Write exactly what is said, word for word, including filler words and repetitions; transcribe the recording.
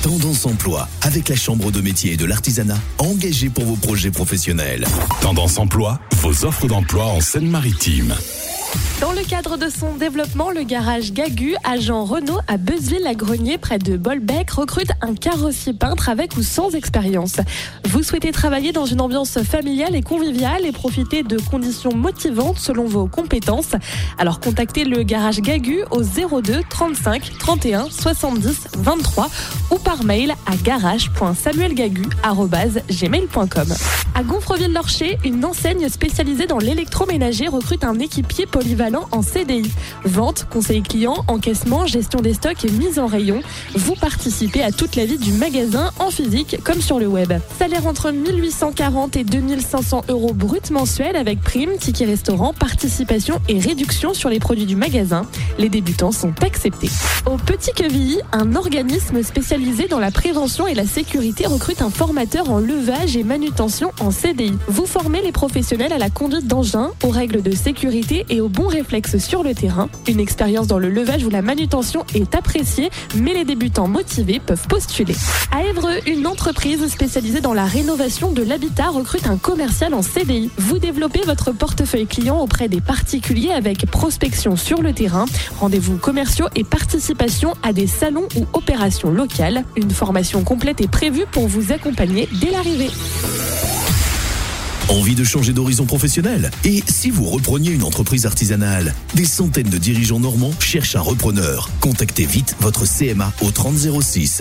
Tendance Emploi, avec la Chambre de métier et de l'artisanat, engagée pour vos projets professionnels. Tendance Emploi, vos offres d'emploi en Seine-Maritime. Dans le cadre de son développement, le garage Gagu, agent Renault à Beuzeville-la-Grenier, près de Bolbec, recrute un carrossier peintre avec ou sans expérience. Vous souhaitez travailler dans une ambiance familiale et conviviale et profiter de conditions motivantes selon vos compétences. Alors contactez le garage Gagu au zéro deux trente-cinq trente et un soixante-dix vingt-trois ou par mail à garage point samuelgagu arobase gmail point com. À Gonfreville-Lorcher, une enseigne spécialisée dans l'électroménager recrute un équipier polyvalent en C D I. Vente, conseil client, encaissement, gestion des stocks et mise en rayon. Vous participez à toute la vie du magasin en physique comme sur le web. Salaire entre mille huit cent quarante et deux mille cinq cents euros brut mensuel avec prime, ticket restaurant, participation et réduction sur les produits du magasin. Les débutants sont acceptés. Au Petit Quevilly, un organisme spécialisé dans la prévention et la sécurité recrute un formateur en levage et manutention en C D I. Vous formez les professionnels à la conduite d'engins, aux règles de sécurité et aux bons réflexes sur le terrain. Une expérience dans le levage ou la manutention est appréciée, mais les débutants motivés peuvent postuler. À Évreux, une entreprise spécialisée dans la rénovation de l'habitat recrute un commercial en C D I. Vous développez votre portefeuille client auprès des particuliers avec prospection sur le terrain, rendez-vous commerciaux et participation à des salons ou opérations locales. Une formation complète est prévue pour vous accompagner dès l'arrivée. Envie de changer d'horizon professionnel? Et si vous repreniez une entreprise artisanale? Des centaines de dirigeants normands cherchent un repreneur. Contactez vite votre C M A au trente zéro six.